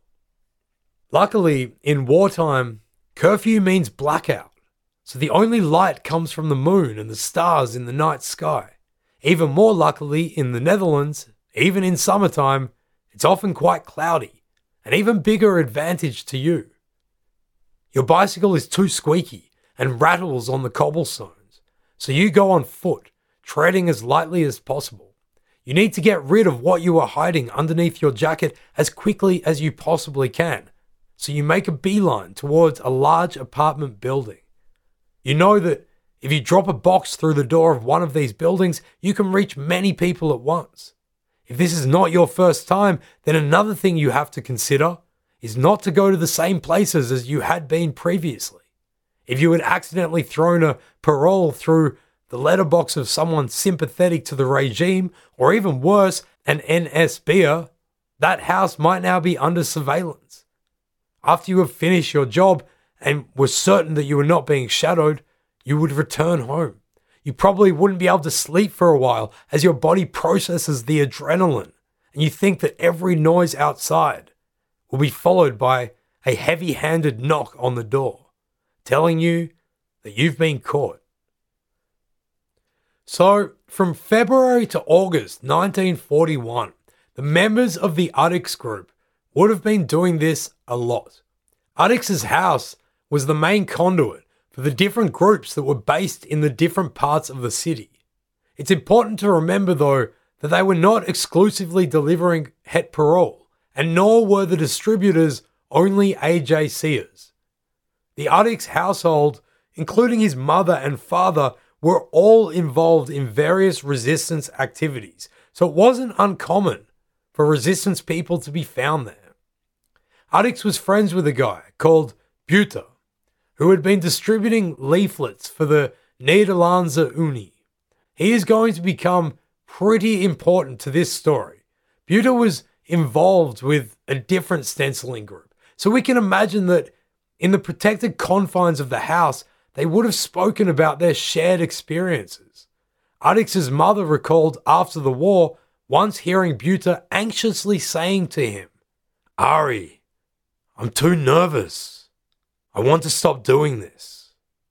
Luckily, in wartime, curfew means blackout, so the only light comes from the moon and the stars in the night sky. Even more luckily, in the Netherlands, even in summertime, it's often quite cloudy, an even bigger advantage to you. Your bicycle is too squeaky and rattles on the cobblestones, so you go on foot, treading as lightly as possible. You need to get rid of what you are hiding underneath your jacket as quickly as you possibly can, so you make a beeline towards a large apartment building. You know that if you drop a box through the door of one of these buildings, you can reach many people at once. If this is not your first time, then another thing you have to consider is not to go to the same places as you had been previously. If you had accidentally thrown a parole through the letterbox of someone sympathetic to the regime, or even worse, an N S Beer, that house might now be under surveillance. After you have finished your job and were certain that you were not being shadowed, you would return home. You probably wouldn't be able to sleep for a while as your body processes the adrenaline, and you think that every noise outside will be followed by a heavy-handed knock on the door, telling you that you've been caught. So, from February to August nineteen forty-one, the members of the Addicts group would have been doing this a lot. Addicts' house was the main conduit for the different groups that were based in the different parts of the city. It's important to remember, though, that they were not exclusively delivering Het Parool, and nor were the distributors only A J Cers. The Addicts household, including his mother and father, were all involved in various resistance activities, so it wasn't uncommon for resistance people to be found there. Addicts was friends with a guy called Buter, who had been distributing leaflets for the Nederlandse Unie. He is going to become pretty important to this story. Buter was involved with a different stenciling group, so we can imagine that in the protected confines of the house, they would have spoken about their shared experiences. Addicts' mother recalled after the war once hearing Buter anxiously saying to him, "Ari, I'm too nervous. I want to stop doing this."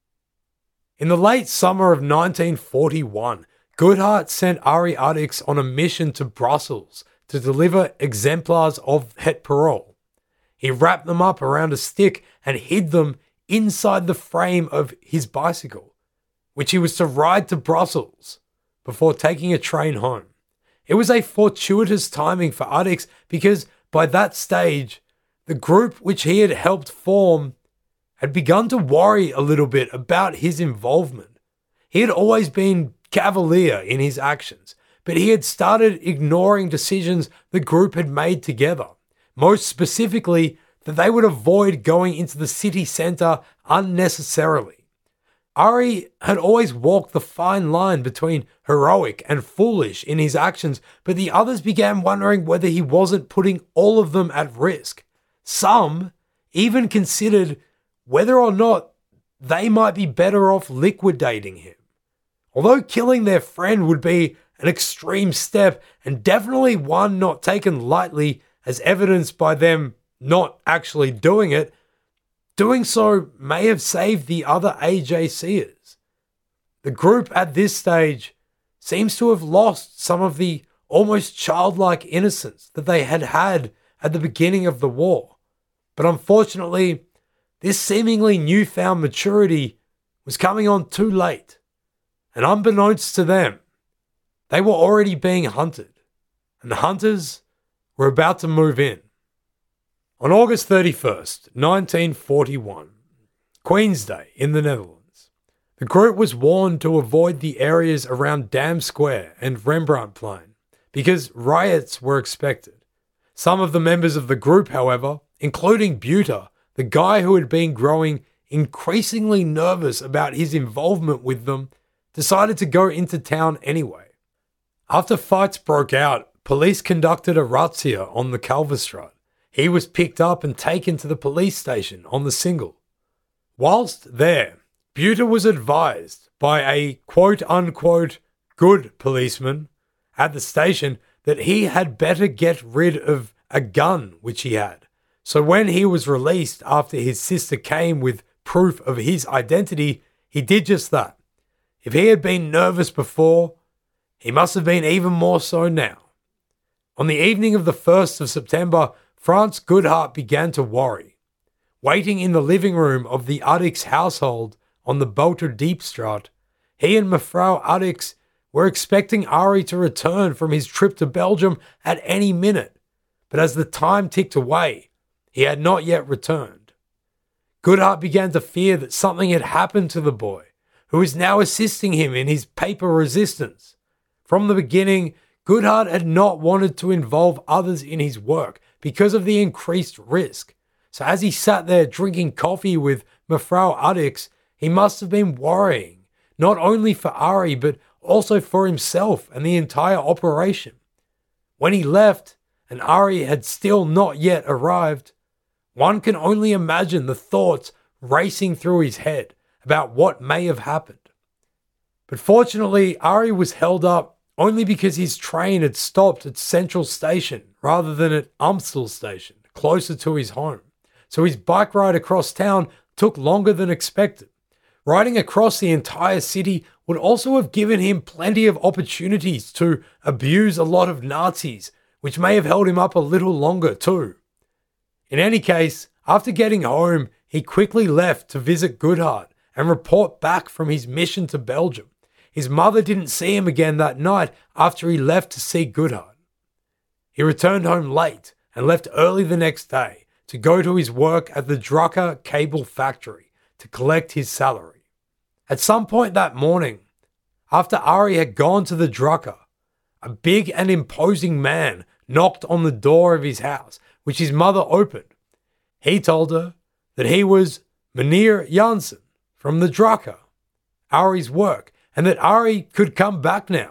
In the late summer of nineteen forty-one, Goodhart sent Ari Addicts on a mission to Brussels to deliver exemplars of Het Parool. He wrapped them up around a stick and hid them inside the frame of his bicycle, which he was to ride to Brussels before taking a train home. It was a fortuitous timing for Addicts because by that stage, the group which he had helped form had begun to worry a little bit about his involvement. He had always been cavalier in his actions, but he had started ignoring decisions the group had made together, most specifically that they would avoid going into the city centre unnecessarily. Ari had always walked the fine line between heroic and foolish in his actions, but the others began wondering whether he wasn't putting all of them at risk. Some even considered whether or not they might be better off liquidating him. Although killing their friend would be an extreme step and definitely one not taken lightly, as evidenced by them not actually doing it, doing so may have saved the other A J Cers. The group at this stage seems to have lost some of the almost childlike innocence that they had had at the beginning of the war. But unfortunately, this seemingly newfound maturity was coming on too late. And unbeknownst to them, they were already being hunted, and the hunters were about to move in. On August thirty-first, nineteen forty-one, Queen's Day in the Netherlands, the group was warned to avoid the areas around Dam Square and Rembrandtplein because riots were expected. Some of the members of the group, however, including Buter, the guy who had been growing increasingly nervous about his involvement with them, decided to go into town anyway. After fights broke out, police conducted a razzia on the Kalverstraat. He was picked up and taken to the police station on the Single. Whilst there, Buter was advised by a quote-unquote good policeman at the station that he had better get rid of a gun which he had. So when he was released after his sister came with proof of his identity, he did just that. If he had been nervous before, he must have been even more so now. On the evening of the first of September, Frans Goodhart began to worry. Waiting in the living room of the Addicts household on the Boterdiepstraat, he and Mevrouw Addicts were expecting Ari to return from his trip to Belgium at any minute, but as the time ticked away, he had not yet returned. Goodhart began to fear that something had happened to the boy, who is now assisting him in his paper resistance. From the beginning, Goodhart had not wanted to involve others in his work because of the increased risk. So as he sat there drinking coffee with Mevrouw Addicts, he must have been worrying, not only for Ari, but also for himself and the entire operation. When he left, and Ari had still not yet arrived, one can only imagine the thoughts racing through his head about what may have happened. But fortunately, Ari was held up only because his train had stopped at Central Station rather than at Amstel Station, closer to his home. So his bike ride across town took longer than expected. Riding across the entire city would also have given him plenty of opportunities to abuse a lot of Nazis, which may have held him up a little longer too. In any case, after getting home, he quickly left to visit Goodhart and report back from his mission to Belgium. his mother didn't see him again that night after he left to see Goodhart. He returned home late and left early the next day to go to his work at the Drucker Cable Factory to collect his salary. At some point that morning, after Ari had gone to the Drucker, a big and imposing man knocked on the door of his house, which his mother opened. He told her that he was Meneer Janssen from the Drucker, Ari's work, and that Ari could come back now.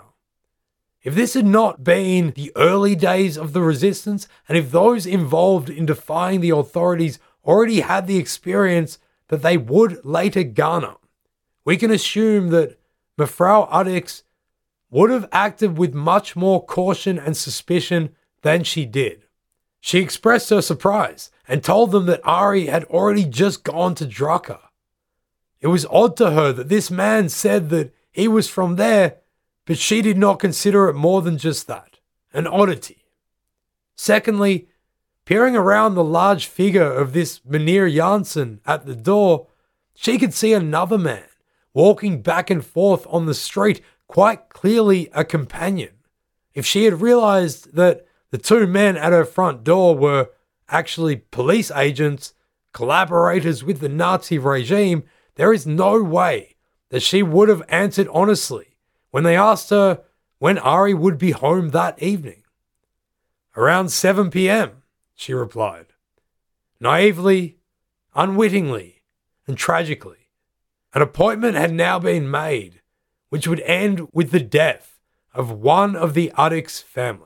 If this had not been the early days of the resistance, and if those involved in defying the authorities already had the experience that they would later garner, we can assume that Mevrouw Addicks would have acted with much more caution and suspicion than she did. She expressed her surprise and told them that Ari had already just gone to Drucker. It was odd to her that this man said that he was from there, but she did not consider it more than just that, an oddity. Secondly, peering around the large figure of this Meneer Janssen at the door, she could see another man walking back and forth on the street, quite clearly a companion. If she had realized that the two men at her front door were actually police agents, collaborators with the Nazi regime, there is no way that she would have answered honestly when they asked her when Ari would be home that evening. Around seven p.m., she replied. Naively, unwittingly, and tragically, an appointment had now been made, which would end with the death of one of the Addicks family.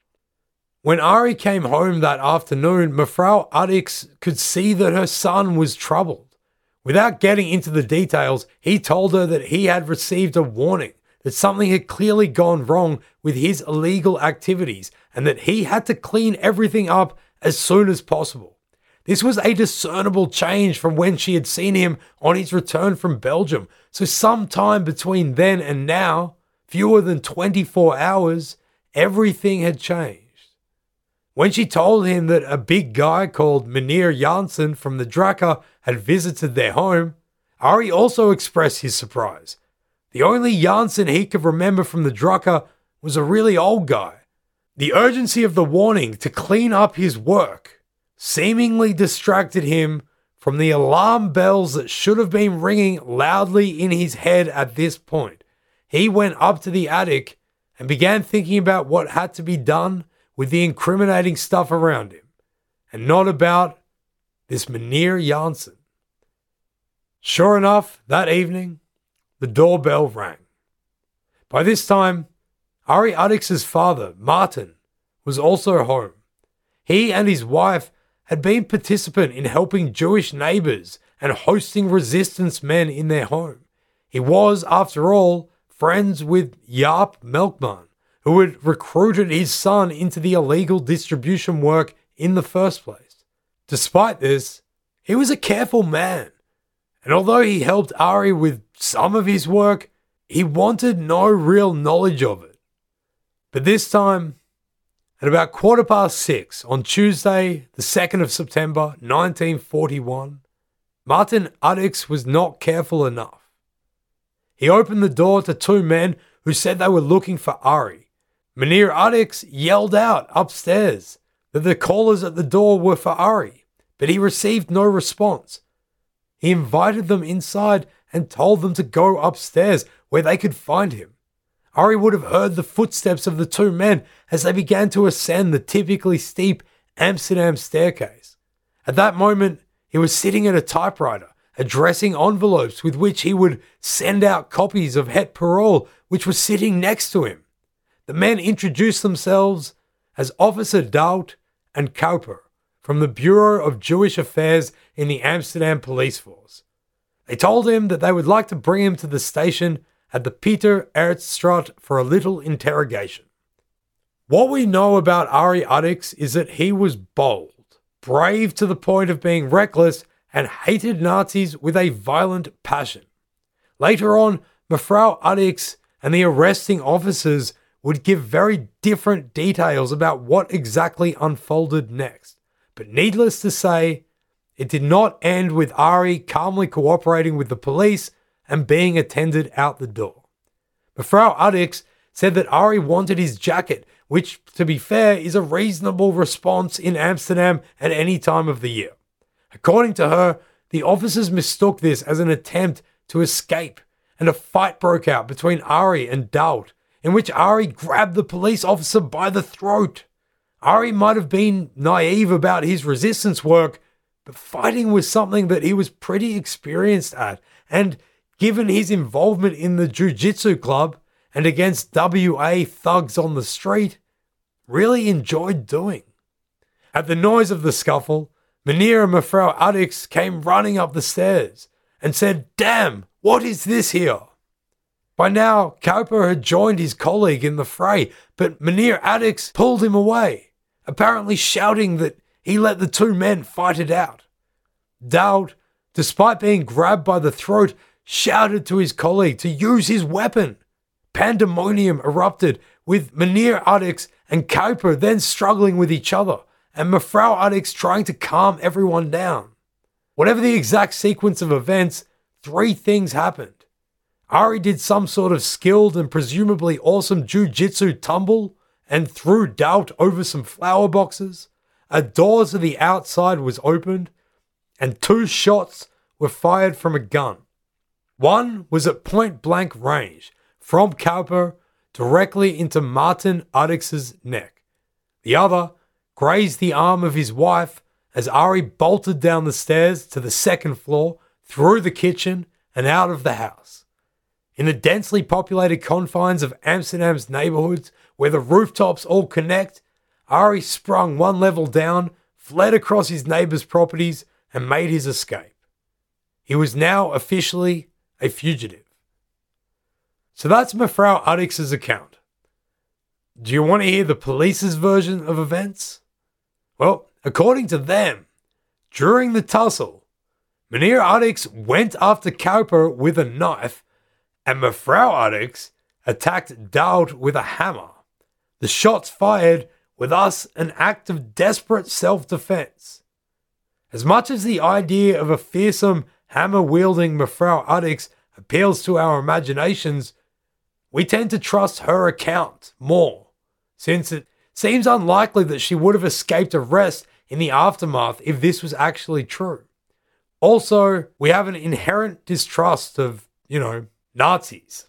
When Ari came home that afternoon, Mevrouw Addicks could see that her son was troubled. Without getting into the details, he told her that he had received a warning that something had clearly gone wrong with his illegal activities and that he had to clean everything up as soon as possible. This was a discernible change from when she had seen him on his return from Belgium, so sometime between then and now, fewer than twenty-four hours, everything had changed. When she told him that a big guy called Meneer Janssen from the Drucker had visited their home, Ari also expressed his surprise. The only Janssen he could remember from the Drucker was a really old guy. The urgency of the warning to clean up his work seemingly distracted him from the alarm bells that should have been ringing loudly in his head at this point. He went up to the attic and began thinking about what had to be done with the incriminating stuff around him, and not about this Meneer Janssen. Sure enough, that evening, the doorbell rang. By this time, Ari Addicks' father, Martin, was also home. He and his wife had been participant in helping Jewish neighbors and hosting resistance men in their home. He was, after all, friends with Jaap Melkman, who had recruited his son into the illegal distribution work in the first place. Despite this, he was a careful man, and although he helped Ari with some of his work, he wanted no real knowledge of it. But this time, at about quarter past six on Tuesday, the second of September, nineteen forty-one, Martin Addicks was not careful enough. He opened the door to two men who said they were looking for Ari. Meneer Addicks yelled out upstairs that the callers at the door were for Ari, but he received no response. He invited them inside and told them to go upstairs where they could find him. Ari would have heard the footsteps of the two men as they began to ascend the typically steep Amsterdam staircase. At that moment, he was sitting at a typewriter, addressing envelopes with which he would send out copies of Het Parool, which was sitting next to him. The men introduced themselves as Officer Doubt and Cowper from the Bureau of Jewish Affairs in the Amsterdam Police Force. They told him that they would like to bring him to the station at the Pieter Aertsstraat for a little interrogation. What we know about Ari Addicks is that he was bold, brave to the point of being reckless, and hated Nazis with a violent passion. Later on, Mevrouw Addicks and the arresting officers would give very different details about what exactly unfolded next. But needless to say, it did not end with Ari calmly cooperating with the police and being attended out the door. Mevrouw Addicks said that Ari wanted his jacket, which, to be fair, is a reasonable response in Amsterdam at any time of the year. According to her, the officers mistook this as an attempt to escape, and a fight broke out between Ari and Daud, in which Ari grabbed the police officer by the throat. Ari might have been naive about his resistance work, but fighting was something that he was pretty experienced at, and given his involvement in the jiu-jitsu club and against W A thugs on the street, really enjoyed doing. At the noise of the scuffle, Meneer and Mevrouw Addicks came running up the stairs and said, "Damn, what is this here?" By now, Kuiper had joined his colleague in the fray, but Meneer Addicks pulled him away, apparently shouting that he let the two men fight it out. Daud, despite being grabbed by the throat, shouted to his colleague to use his weapon. Pandemonium erupted, with Meneer Addicks and Kuiper then struggling with each other, and Mevrouw Addicks trying to calm everyone down. Whatever the exact sequence of events, three things happened. Ari did some sort of skilled and presumably awesome jiu-jitsu tumble and threw Daud over some flower boxes. A door to the outside was opened, and two shots were fired from a gun. One was at point-blank range, from Kuiper directly into Martin Addicks' neck. The other grazed the arm of his wife as Ari bolted down the stairs to the second floor, through the kitchen, and out of the house. In the densely populated confines of Amsterdam's neighborhoods, where the rooftops all connect, Ari sprung one level down, fled across his neighbor's properties, and made his escape. He was now officially a fugitive. So that's Mevrouw Addicks' account. Do you want to hear the police's version of events? Well, according to them, during the tussle, Meneer Addicks went after Kuiper with a knife, and Mevrouw Addicks attacked Daud with a hammer. The shots fired were thus an act of desperate self-defense. As much as the idea of a fearsome, hammer-wielding Mevrouw Addicks appeals to our imaginations, we tend to trust her account more, since it seems unlikely that she would have escaped arrest in the aftermath if this was actually true. Also, we have an inherent distrust of, you know, Nazis.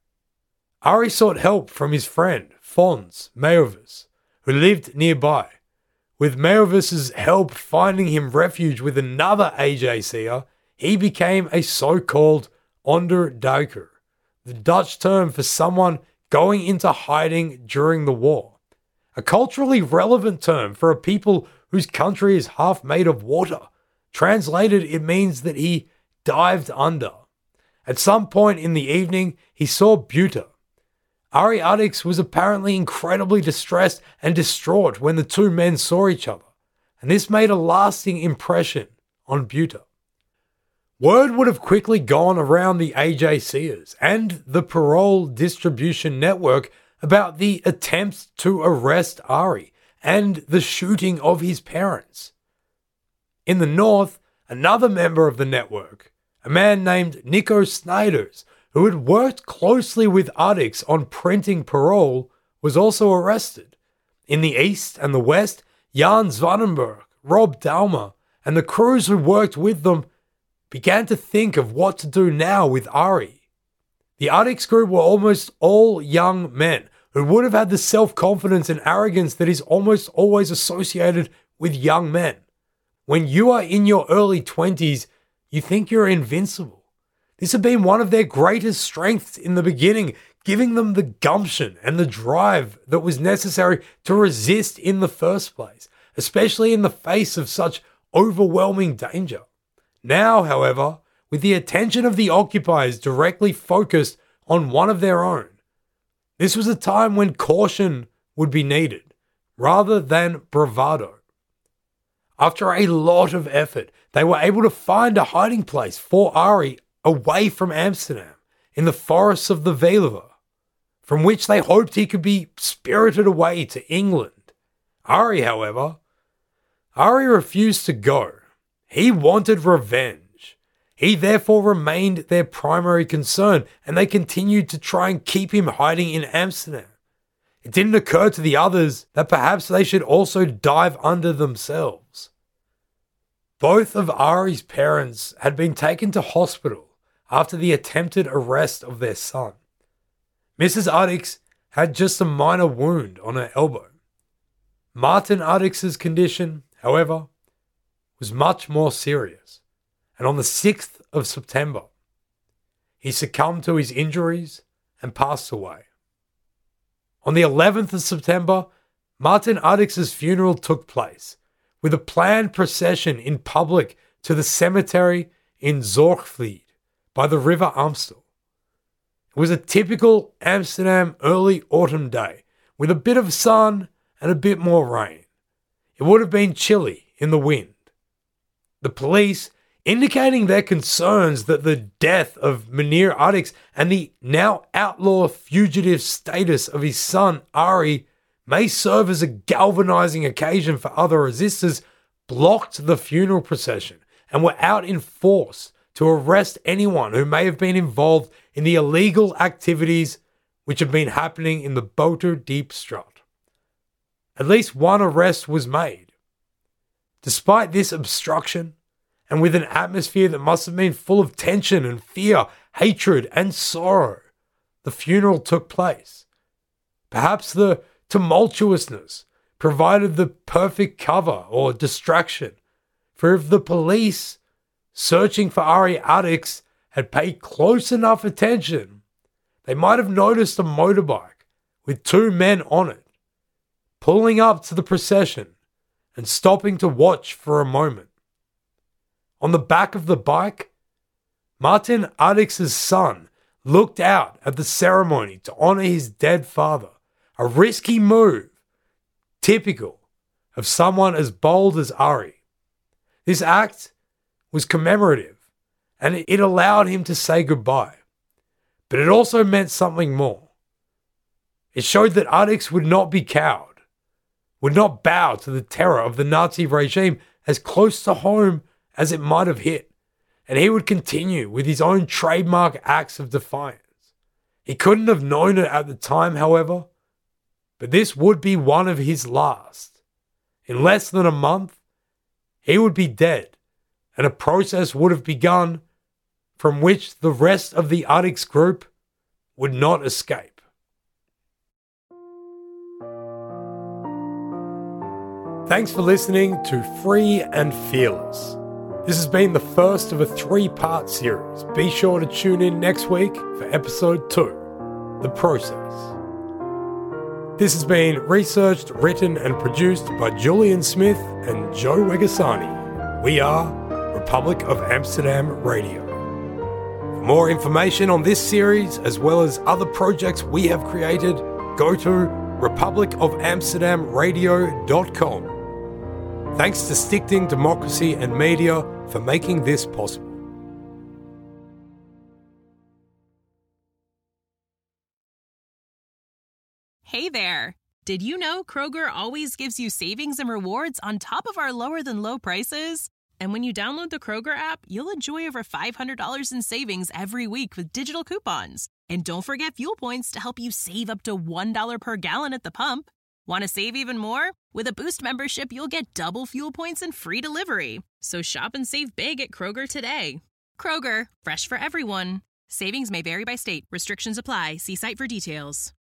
Ari sought help from his friend, Fons Meeuwis, who lived nearby. With Meeuwis' help finding him refuge with another A J C'er, he became a so-called onderduiker, the Dutch term for someone going into hiding during the war. A culturally relevant term for a people whose country is half made of water. Translated, it means that he dived under. At some point in the evening, he saw Buta. Ari Addicks was apparently incredibly distressed and distraught when the two men saw each other, and this made a lasting impression on Buta. Word would have quickly gone around the A J C'ers and the parole distribution network about the attempt to arrest Ari and the shooting of his parents. In the north, another member of the network, a man named Nico Snijders, who had worked closely with Addicks on printing parole, was also arrested. In the east and the west, Jan Zwanenberg, Rob Daumer, and the crews who worked with them began to think of what to do now with Ari. The Addicks group were almost all young men who would have had the self-confidence and arrogance that is almost always associated with young men. When you are in your early twenties, you think you're invincible. This had been one of their greatest strengths in the beginning, giving them the gumption and the drive that was necessary to resist in the first place, especially in the face of such overwhelming danger. Now, however, with the attention of the occupiers directly focused on one of their own, this was a time when caution would be needed, rather than bravado. After a lot of effort, they were able to find a hiding place for Ari away from Amsterdam, in the forests of the Veluwe, from which they hoped he could be spirited away to England. Ari, however, Ari refused to go. He wanted revenge. He therefore remained their primary concern, and they continued to try and keep him hiding in Amsterdam. It didn't occur to the others that perhaps they should also dive under themselves. Both of Ari's parents had been taken to hospital after the attempted arrest of their son. Missus Addicks had just a minor wound on her elbow. Martin Addicks' condition, however, was much more serious, and on the sixth of September, he succumbed to his injuries and passed away. On the eleventh of September, Martin Addicks' funeral took place, with a planned procession in public to the cemetery in Zorgvlied by the River Amstel. It was a typical Amsterdam early autumn day, with a bit of sun and a bit more rain. It would have been chilly in the wind. The police, indicating their concerns that the death of Meneer Addicks and the now outlaw fugitive status of his son Ari may serve as a galvanizing occasion for other resistors, blocked the funeral procession and were out in force to arrest anyone who may have been involved in the illegal activities which have been happening in the Boter Diep Straat. At least one arrest was made. Despite this obstruction, and with an atmosphere that must have been full of tension and fear, hatred and sorrow, the funeral took place. Perhaps the tumultuousness provided the perfect cover or distraction, for if the police searching for Ari Addicks had paid close enough attention, they might have noticed a motorbike with two men on it, pulling up to the procession and stopping to watch for a moment. On the back of the bike, Martin Addicks' son looked out at the ceremony to honor his dead father, a risky move, typical of someone as bold as Ari. This act was commemorative, and it allowed him to say goodbye. But it also meant something more. It showed that Addicks would not be cowed, would not bow to the terror of the Nazi regime as close to home as it might have hit, and he would continue with his own trademark acts of defiance. He couldn't have known it at the time, however, but this would be one of his last. In less than a month, he would be dead, and a process would have begun from which the rest of the Addicks group would not escape. Thanks for listening to Free and Fearless. This has been the first of a three-part series. Be sure to tune in next week for episode two, The Process. This has been researched, written and produced by Julian Smith and Joe Wegasani. We are Republic of Amsterdam Radio. For more information on this series, as well as other projects we have created, go to republic of amsterdam radio dot com. Thanks to Stichting Democracy and Media for making this possible. Hey there! Did you know Kroger always gives you savings and rewards on top of our lower than low prices? And when you download the Kroger app, you'll enjoy over five hundred dollars in savings every week with digital coupons. And don't forget fuel points to help you save up to one dollar per gallon at the pump. Want to save even more? With a Boost membership, you'll get double fuel points and free delivery. So shop and save big at Kroger today. Kroger, fresh for everyone. Savings may vary by state. Restrictions apply. See site for details.